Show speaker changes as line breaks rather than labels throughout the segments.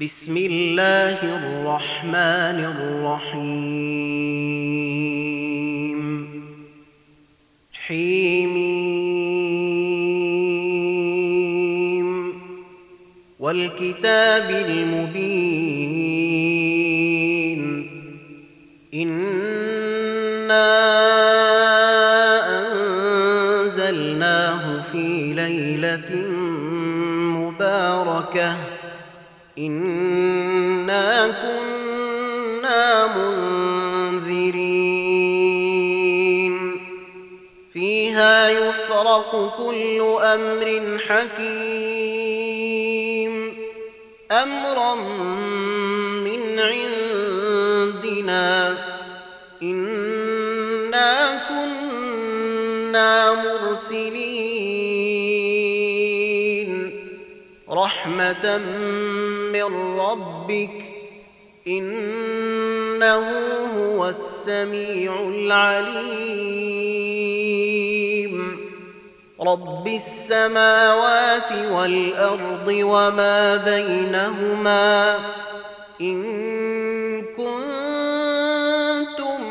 بسم الله الرحمن الرحيم حميم والكتاب المبين إنا أنزلناه في ليلة مباركة إنا كنا منذرين فيها يفرق كل أمر حكيم أمرا من عندنا إنا كنا مرسلين رحمة من ربك إنه هو السميع العليم رب السماوات والأرض وما بينهما إن كنتم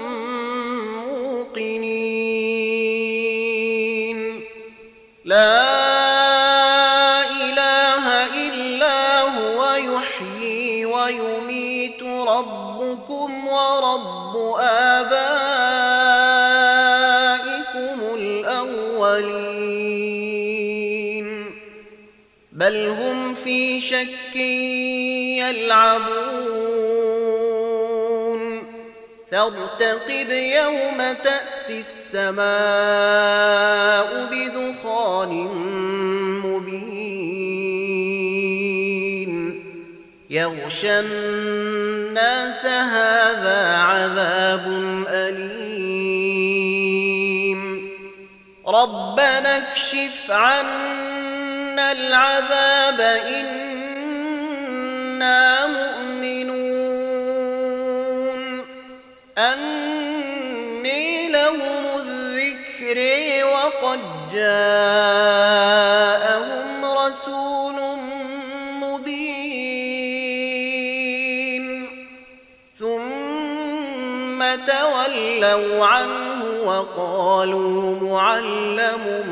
موقنين لا ويميت ربكم ورب آبائكم الأولين بل هم في شك يلعبون فارتقب يوم تأتي السماء بدخان يغشى الناس هذا عذاب أليم ربنا اكشف عنا العذاب إنا مؤمنون أني لهم الذكر وقد جاءهم رسول تولوا عنه وقالوا معلم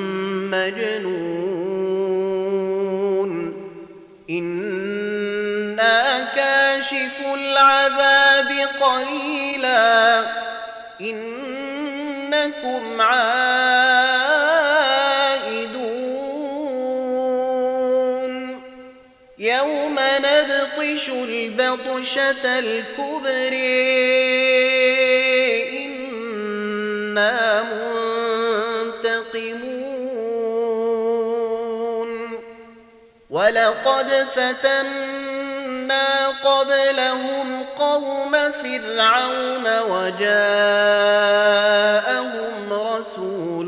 مجنون إنا كاشف العذاب قليلا إنكم عائدون يوم نبطش البطشة الكبرى إنا منتقمون ولقد فتنا قبلهم قوم فرعون وجاءهم رسول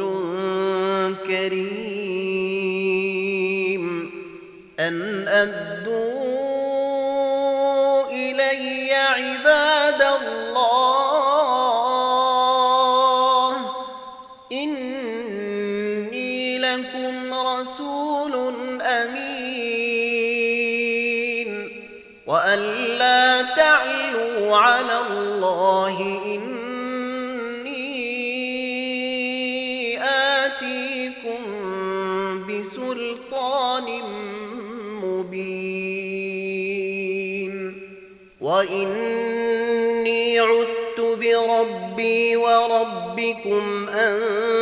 كريم أن أدوا إلي عباد الله إني لكم رسول أمين وأن لا تعلوا على الله إني آتيكم بسلطان مبين وإني عدت بربي وربكم أن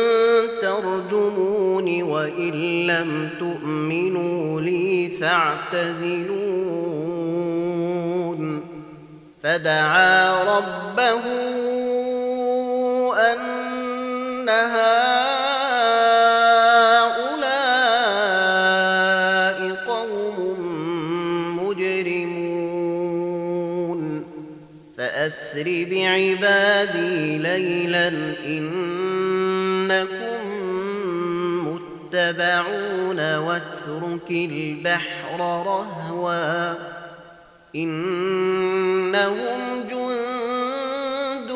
ترجمون وإن لم تؤمنوا لي فاعتزلون فدعا ربه أن هؤلاء قوم مجرمون فأسر بعبادي ليلا إنكم متبعون واترك البحر رهوا إنهم جند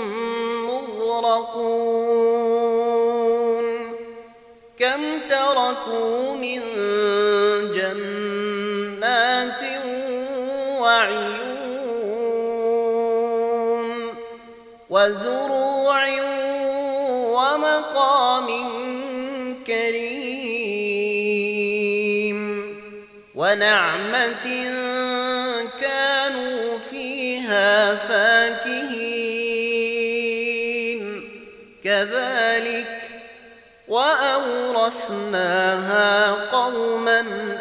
مغرقون كم تركوا من جنات وعيون وزروع ومقام كريم ونعمة كانوا فيها فاكهين كذلك وأورثناها قوما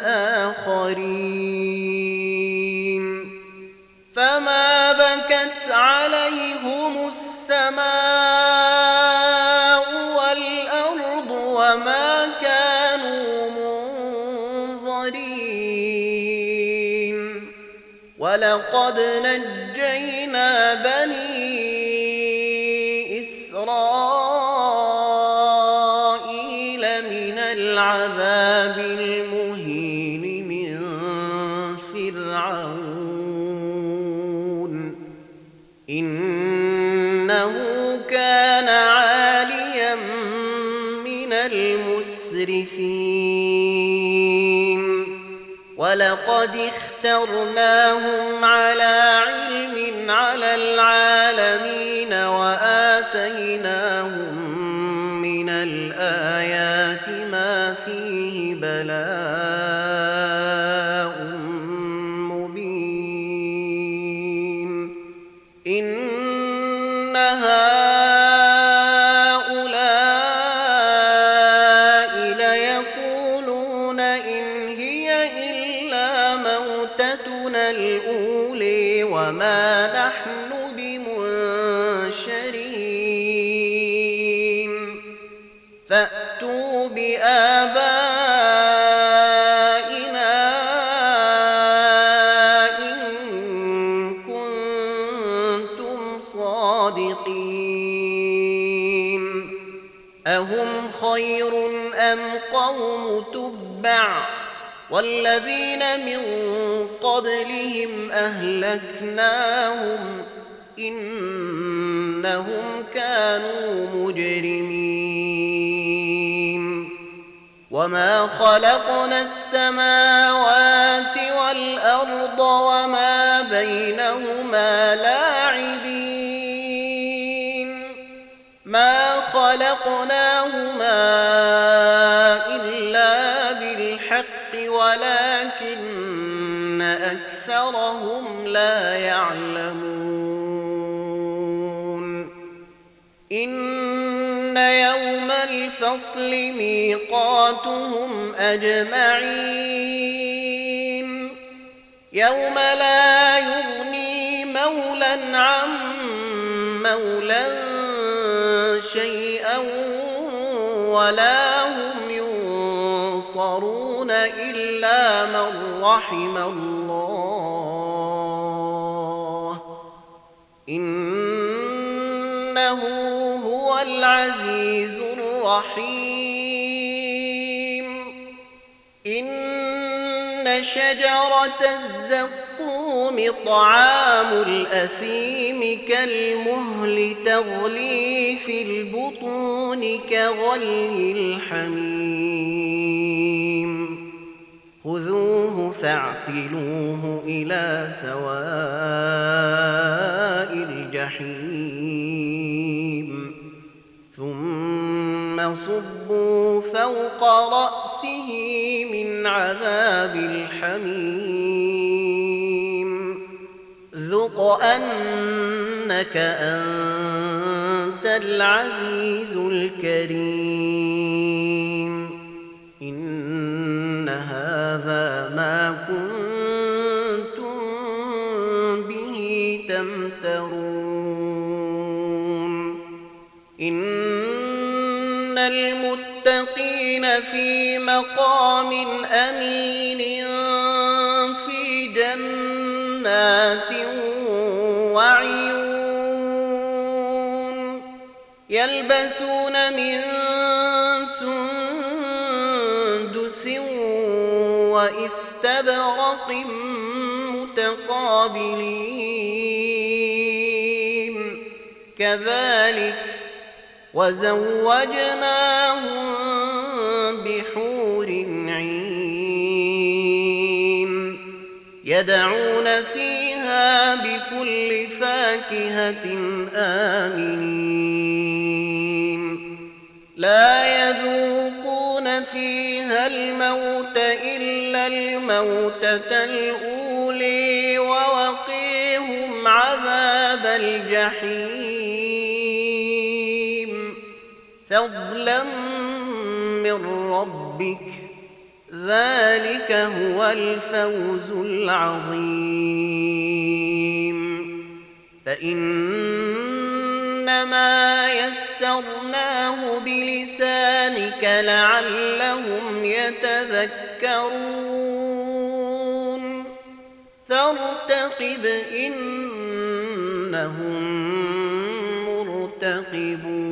آخرين فما بكت عليهم السماء والأرض وما كانوا منظرين ولقد نجينا بني إسرائيل من العذاب المهين من فرعون إنه كان عاليا من المسرفين ولقد اخترناهم على علم على العالمين وآتيناهم من الآيات ما فيه بلاء مبين إن هؤلاء ليقولون إن هي إلا موتتنا الأولى وما نحن بمنشرين فأتوا بآبائنا إن كنتم صادقين أهم خير أم قوم تبع والذين من قبلهم أهلكناهم إنهم كانوا مجرمين وما خلقنا السماوات والأرض وما بينهما لاعبين ما خلقناهما إلا بالحق ولكن أكثرهم لا يعلمون إن يوم الفصل ميقاتهم أجمعين يوم لا يغني مولى عن مولى شيئا ولا هم ينصرون إلا من رحم الله إنه هو العزيز الرحيم إن شجرة الزقوم طعام الأثيم كالمهل تغلي في البطون كغلي الحميم خذوه فاعتلوه إلى سواء الجحيم ثم صبوا فوق رأسه من عذاب الحميم ذق أنك أنت العزيز الكريم إن هذا ما كنتم به تمترون إن المتقين في مقام أمين في جنات وعيون يلبسون من سندس واستبرق متقابلين كذلك وزوجناهم بحور عين يدعون فيها بكل فاكهة آمنين لا يذوقون فيها الموت إلا الموتة الأولي ووقيهم عذاب الجحيم فضلا من ربك ذلك هو الفوز العظيم فإنما يسرناه بلسانك لعلهم يتذكرون فارتقب إنهم مرتقبون